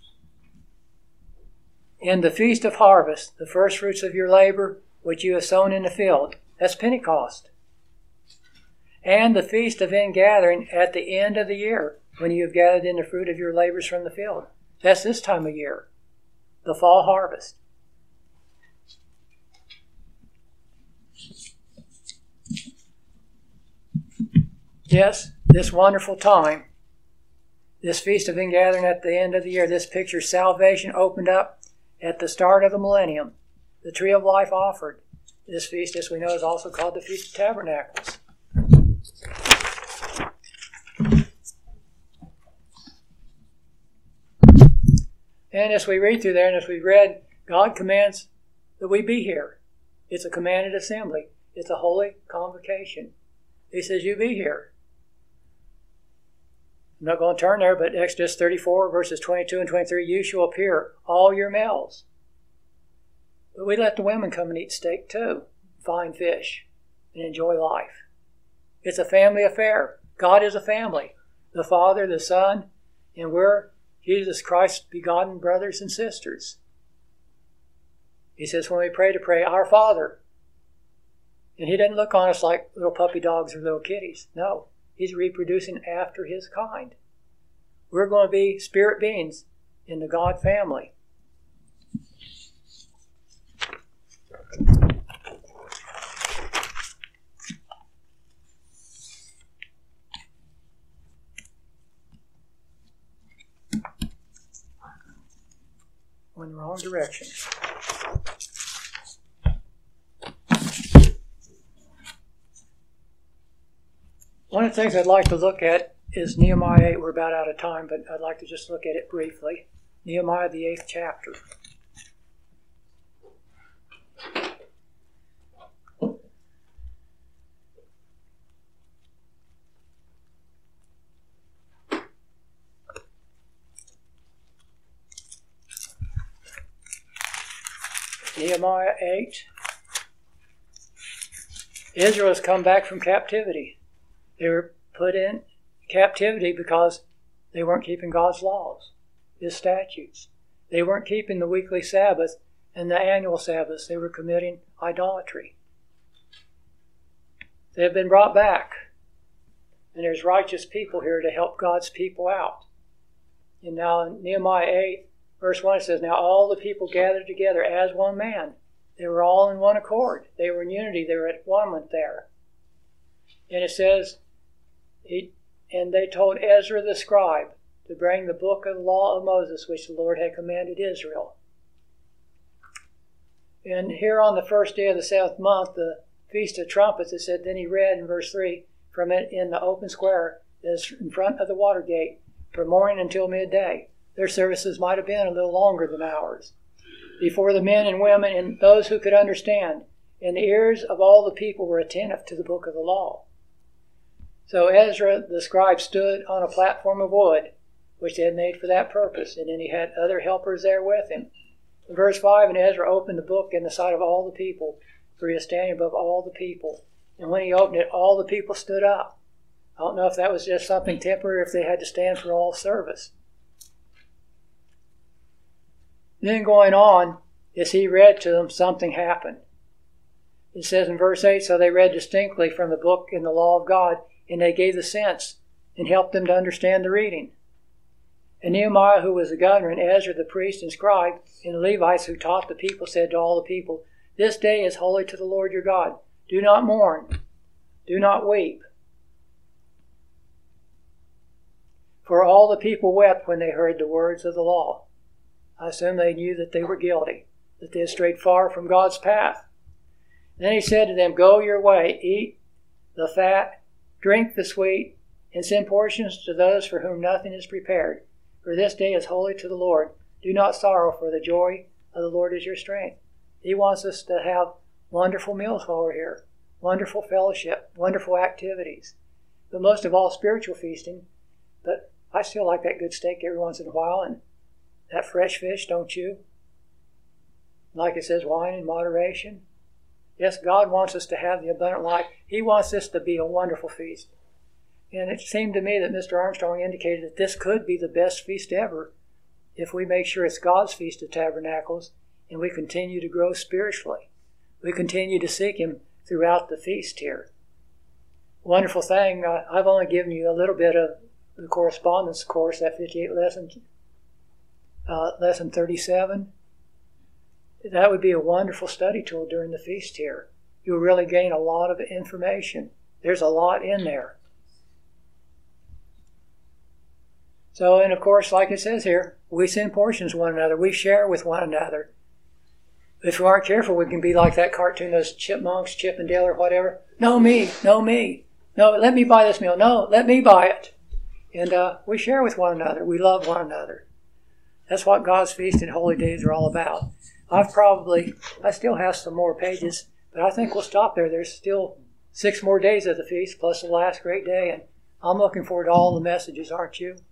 In the feast of harvest, the first fruits of your labor, which you have sown in the field. That's Pentecost. And the feast of ingathering at the end of the year, when you have gathered in the fruit of your labors from the field. That's this time of year, the fall harvest. Yes, this wonderful time, this feast of ingathering at the end of the year, this pictures salvation opened up at the start of the millennium, the tree of life offered. This feast, as we know, is also called the Feast of Tabernacles. And as we read through there, and as we read, God commands that we be here. It's a commanded assembly. It's a holy convocation. He says, you be here. I'm not going to turn there, but Exodus 34, verses 22 and 23, you shall appear, all your males. But we let the women come and eat steak too, fine fish, and enjoy life. It's a family affair. God is a family. The Father, the Son, and we're Jesus Christ's begotten brothers and sisters. He says when we pray to pray, our Father. And He doesn't look on us like little puppy dogs or little kitties. No, He's reproducing after His kind. We're going to be spirit beings in the God family. In the wrong direction. One of the things I'd like to look at is Nehemiah 8. We're about out of time, but I'd like to just look at it briefly. Nehemiah, the 8th chapter. Nehemiah 8. Israel has come back from captivity. They were put in captivity because they weren't keeping God's laws, His statutes. They weren't keeping the weekly Sabbath and the annual Sabbaths. They were committing idolatry. They have been brought back. And there's righteous people here to help God's people out. And now in Nehemiah 8, verse 1, it says, now all the people gathered together as one man. They were all in one accord. They were in unity. They were at one there. And it says, and they told Ezra the scribe to bring the book of the law of Moses, which the Lord had commanded Israel. And here on the first day of the 7th month, the Feast of Trumpets, it said, then he read in verse 3, from it in the open square that is in front of the water gate, from morning until midday. Their services might have been a little longer than ours. Before the men and women and those who could understand, and the ears of all the people were attentive to the book of the law. So Ezra the scribe stood on a platform of wood, which they had made for that purpose, and then he had other helpers there with him. In verse 5, and Ezra opened the book in the sight of all the people, for he was standing above all the people. And when he opened it, all the people stood up. I don't know if that was just something temporary, if they had to stand for all service. Then going on, as he read to them, something happened. It says in verse 8, so they read distinctly from the book in the law of God, and they gave the sense and helped them to understand the reading. And Nehemiah, who was the governor, and Ezra the priest and scribe, and the Levites who taught the people, said to all the people, this day is holy to the Lord your God. Do not mourn. Do not weep. For all the people wept when they heard the words of the law. I assume they knew that they were guilty, that they had strayed far from God's path. And then he said to them, go your way, eat the fat, drink the sweet, and send portions to those for whom nothing is prepared. For this day is holy to the Lord. Do not sorrow, for the joy of the Lord is your strength. He wants us to have wonderful meals while we're here, wonderful fellowship, wonderful activities, but most of all spiritual feasting. But I still like that good steak every once in a while, and that fresh fish, don't you? Like it says, wine in moderation. Yes, God wants us to have the abundant life. He wants this to be a wonderful feast. And it seemed to me that Mr. Armstrong indicated that this could be the best feast ever if we make sure it's God's Feast of Tabernacles and we continue to grow spiritually. We continue to seek Him throughout the feast here. Wonderful thing, I've only given you a little bit of the correspondence course, that 58 lessons, lesson 37. That would be a wonderful study tool during the feast here. You'll really gain a lot of information. There's a lot in there. So, and of course, like it says here, we send portions to one another. We share with one another. If we aren't careful, we can be like that cartoon, those chipmunks, Chip and Dale or whatever. No, me. No, me. No, let me buy this meal. No, let me buy it. And we share with one another. We love one another. That's what God's feast and holy days are all about. I still have some more pages, but I think we'll stop there. There's still 6 more days of the feast, plus the last great day, and I'm looking forward to all the messages, aren't you?